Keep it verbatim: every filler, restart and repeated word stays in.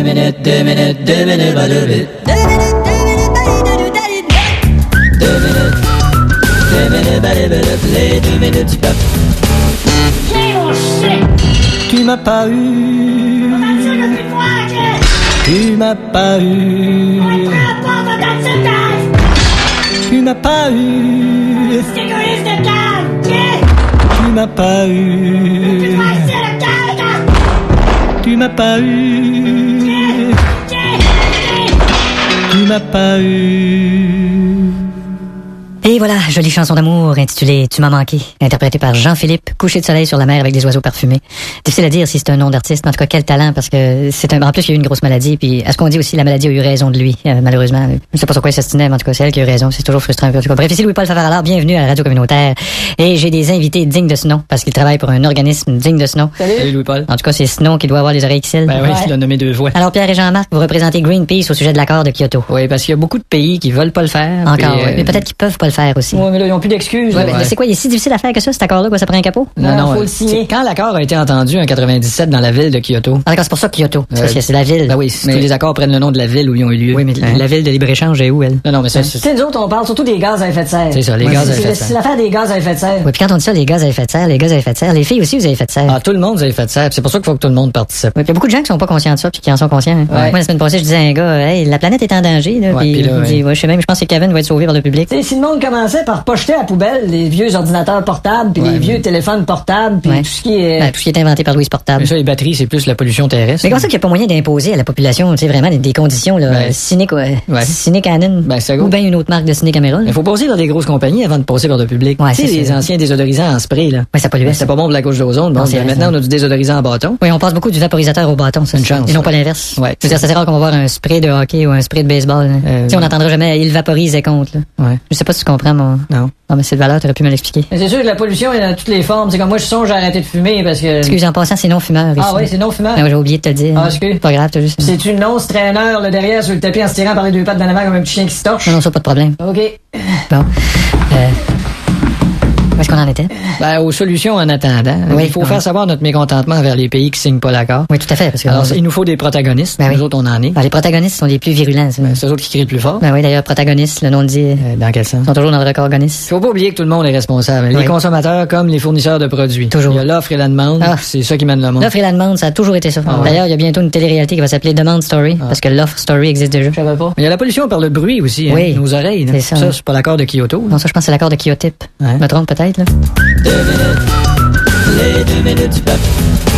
deux minutes, deux minutes, deux minutes, va lever. Deux minutes, deux minutes, deux minutes, deux minutes, va lever, les deux minutes du peuple. Tu m'as pas eu. Tu m'as pas eu. Tu m'as pas eu. Tu m'as pas eu. Tu m'as pas eu. Tu m'as pas eu. Et voilà, jolie chanson d'amour intitulée « Tu m'as manqué », interprétée par Jean-Philippe, couché de soleil sur la mer avec des oiseaux parfumés. Difficile à dire si c'est un nom d'artiste, mais en tout cas, quel talent, parce que c'est un... En plus, il y a eu une grosse maladie, puis à ce qu'on dit aussi, la maladie a eu raison de lui, euh, malheureusement. Je sais pas sur quoi il s'astinait, mais en tout cas, c'est elle qui a eu raison. C'est toujours frustrant. En tout cas, bref, ici Louis-Paul Favaralard, bienvenue à la radio communautaire. Et j'ai des invités dignes de ce nom, parce qu'ils travaillent pour un organisme digne de ce nom. Salut, Salut Louis-Paul. En tout cas, c'est ce nom qui doit avoir les oreilles qui cillent. Ben oui, ouais. Il l'a nommé deux fois. Alors, Pierre et Jean-Marc, vous représentez Greenpeace au sujet de l'accord de Kyoto. Oui, parce qu'il y a beaucoup de pays qui veulent pas le faire. Encore, puis, oui. euh... Mais peut-être qu'ils peuvent pas le faire aussi. Ouais, mais là, ils ont plus d'excuses. Ouais, mais c'est quoi, il est si difficile à faire que ça, cet accord-là, quoi, ça prend un capot? Non, non, faut euh, le signer. Quand l'accord a été entendu en quatre-vingt-dix-sept dans la ville de Kyoto. Ah, d'accord, c'est pour ça Kyoto. C'est Euh, parce que c'est la ville. Ben oui, mais... tous les accords prennent le nom de la ville où ils ont eu lieu. Oui, mais hein? la ville de libre-échange est où, elle? Non, non, mais ça, c'est... Tu sais, nous autres, on parle surtout des gaz à effet de serre. C'est ça, les ouais, gaz à c'est, effet de c'est, serre. c'est l'affaire des gaz à effet de serre. Oui, puis quand on dit ça, les gaz à effet de serre, les gaz à effet de serre, les filles aussi, vous avez fait de serre. Ah, tout le monde, vous avez fait de serre. C'est pour ça qu'il faut que tout le monde participe. Oui, puis il y a beaucoup de gens qui sont pas conscients de ça, puis qui en sont conscients. Hein. Ouais. Moi, la semaine passée, je disais à un gars, hey, la planète est en danger, là. Ouais, puis puis là, il dit, ouais. ouais, je sais même, je pense que Kevin va être sauvé par le public. Tu sais, si le monde commençait par pas jeter à la poubelle les vieux ordinateurs portables, puis Ouais, les mais... vieux téléphones portables, puis Ouais. tout ce qui est... Ben, tout ce qui est inventé par Louis Portable. Mais ça, les batteries, c'est plus la pollution terrestre. Mais comment ça qu'il n'y a pas moyen d'imposer à la population, tu sais, vraiment des, des conditions, là, Ben, Cynic, ouais. ouais. Cynic Canon. Ben, ça go. Ou bien une autre marque de Cynic Caméra. Il faut passer par des grosses compagnies avant de passer par le public. Ouais, tu sais, c'est les ça. anciens désodorisants en spray, là. Ouais, ça polluait. Ben, c'était pas bon pour la couche d'ozone. Bon, Non, c'est ben, vrai, maintenant, ça. on a du désodorisant en bâton. Oui, on passe beaucoup du vaporisateur au bâton, ça. Une chance, Et non ouais. pas l'inverse. Ouais. Je veux dire, ça c'est rare qu'on va voir un spray de hockey ou un spray de baseball. Là. Euh, tu sais, on n'entendra jamais, il vaporise et compte, là. Ouais. Je sais pas si tu comprends mon... Non. Non, mais c'est de valeur, t'aurais pu me l'expliquer. Mais c'est sûr que la pollution est dans toutes les formes. C'est comme moi, je songe à arrêter de fumer parce que... Excuse, en passant, c'est non-fumeur. Ah ici. oui, c'est non-fumeur. Ah, ouais, j'ai oublié de te le dire. Ah, excuse. Pas grave, t'as juste... C'est une non traîneur, là, derrière, sur le tapis, en se tirant par les deux pattes d'en avant comme un petit chien qui se torche. Non, non, ça, pas de problème. OK. Bon. Euh... Où est-ce qu'on en était? Ben, aux solutions en attendant. Oui, il faut ouais. faire savoir notre mécontentement envers les pays qui signent pas l'accord. Oui, tout à fait, parce que... Alors, on- il nous faut des protagonistes. Ben oui. Nous autres, on en est. Ben, les protagonistes sont les plus virulents, ça. Ben, c'est eux autres qui crient le plus fort. Ben oui, d'ailleurs, protagonistes, le nom le dit, Euh, dans quel sens? ils sont toujours dans le recorgoniste. Faut pas oublier que tout le monde est responsable. Les Oui. consommateurs comme les fournisseurs de produits. Toujours. Il y a l'offre et la demande. Ah. C'est ça qui mène le monde. L'offre et la demande, ça a toujours été ça. Ah ouais. D'ailleurs, il y a bientôt une télé-réalité qui va s'appeler Demand Story, parce que l'offre Story existe déjà. Je savais pas. Mais il y a la pollution par le bruit aussi. Hein, Oui. nos oreilles. là. C'est ça. Ça, c'est pas l'accord de Kyoto. Non, ça, je pense que c'est l'accord de Kyotype. Ouais. Je me trompe peut-être, là. Deux minutes, les deux minutes du peuple.